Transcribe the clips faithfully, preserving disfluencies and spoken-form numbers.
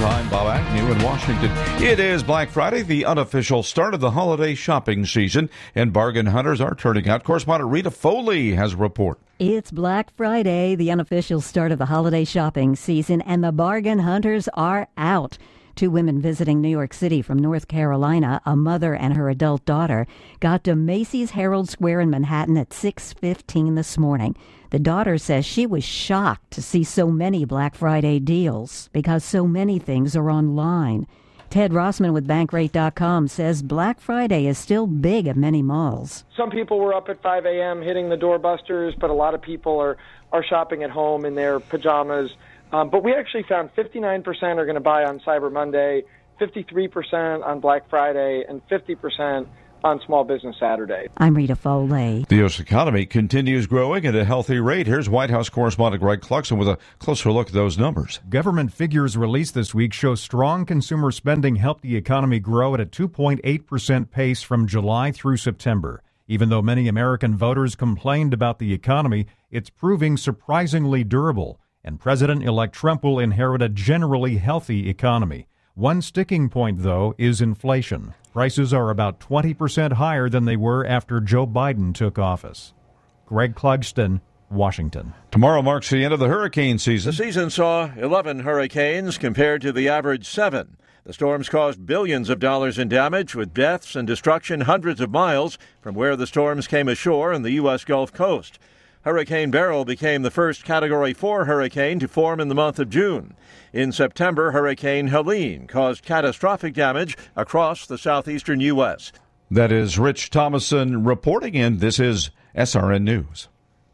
I'm Bob Agnew in Washington. It is Black Friday, the unofficial start of the holiday shopping season, and bargain hunters are turning out. Correspondent Rita Foley has a report. It's Black Friday, the unofficial start of the holiday shopping season, and the bargain hunters are out. Two women visiting New York City from North Carolina, a mother and her adult daughter, got to Macy's Herald Square in Manhattan at six fifteen this morning. The daughter says she was shocked to see so many Black Friday deals because so many things are online. Ted Rossman with Bankrate dot com says Black Friday is still big at many malls. Some people were up at five a.m. hitting the doorbusters, but a lot of people are, are shopping at home in their pajamas. Um, but we actually found fifty-nine percent are going to buy on Cyber Monday, fifty-three percent on Black Friday, and fifty percent on Small Business Saturday. I'm Rita Foley. The U S economy continues growing at a healthy rate. Here's White House correspondent Greg Clugston with a closer look at those numbers. Government figures released this week show strong consumer spending helped the economy grow at a two point eight percent pace from July through September. Even though many American voters complained about the economy, it's proving surprisingly durable. And President-elect Trump will inherit a generally healthy economy. One sticking point, though, is inflation. Prices are about twenty percent higher than they were after Joe Biden took office. Greg Clugston, Washington. Tomorrow marks the end of the hurricane season. The season saw eleven hurricanes compared to the average seven. The storms caused billions of dollars in damage, with deaths and destruction hundreds of miles from where the storms came ashore in the U S Gulf Coast. Hurricane Beryl became the first Category four hurricane to form in the month of June. In September, Hurricane Helene caused catastrophic damage across the southeastern U S. That is Rich Thomason reporting in. This is S R N News.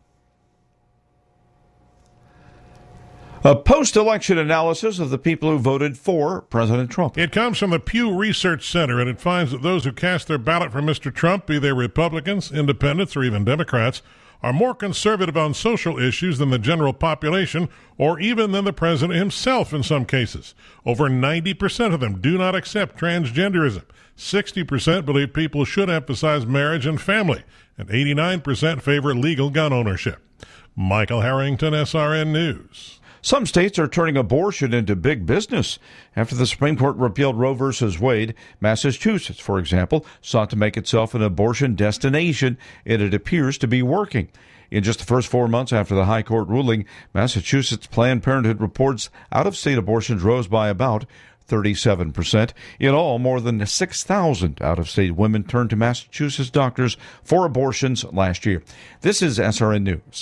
A post-election analysis of the people who voted for President Trump. It comes from the Pew Research Center, and it finds that those who cast their ballot for Mister Trump, be they Republicans, Independents, or even Democrats, are more conservative on social issues than the general population, or even than the president himself in some cases. Over ninety percent of them do not accept transgenderism. sixty percent believe people should emphasize marriage and family, and eighty-nine percent favor legal gun ownership. Michael Harrington, S R N News. Some states are turning abortion into big business. After the Supreme Court repealed Roe v. Wade, Massachusetts, for example, sought to make itself an abortion destination, and it appears to be working. In just the first four months after the High Court ruling, Massachusetts Planned Parenthood reports out-of-state abortions rose by about thirty-seven percent. In all, more than six thousand out-of-state women turned to Massachusetts doctors for abortions last year. This is S R N News.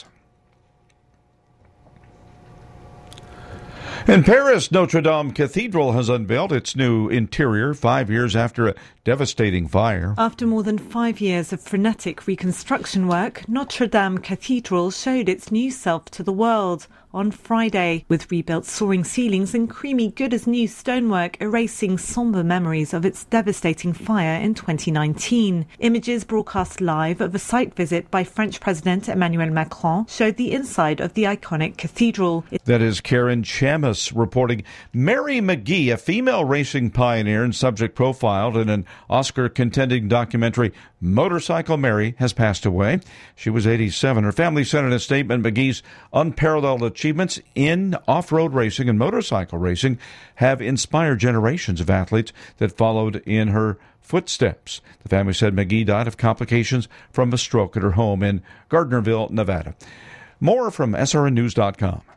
In Paris, Notre Dame Cathedral has unveiled its new interior five years after a devastating fire. After more than five years of frenetic reconstruction work, Notre Dame Cathedral showed its new self to the world on Friday, with rebuilt soaring ceilings and creamy good-as-new stonework erasing sombre memories of its devastating fire in twenty nineteen. Images broadcast live of a site visit by French President Emmanuel Macron showed the inside of the iconic cathedral. That is Karen Chamis reporting. Mary McGee, a female racing pioneer and subject profiled in an Oscar-contending documentary Motorcycle Mary, has passed away. She was eighty-seven. Her family said in a statement, McGee's unparalleled achievements in off-road racing and motorcycle racing have inspired generations of athletes that followed in her footsteps. The family said McGee died of complications from a stroke at her home in Gardnerville, Nevada. More from S R N News dot com.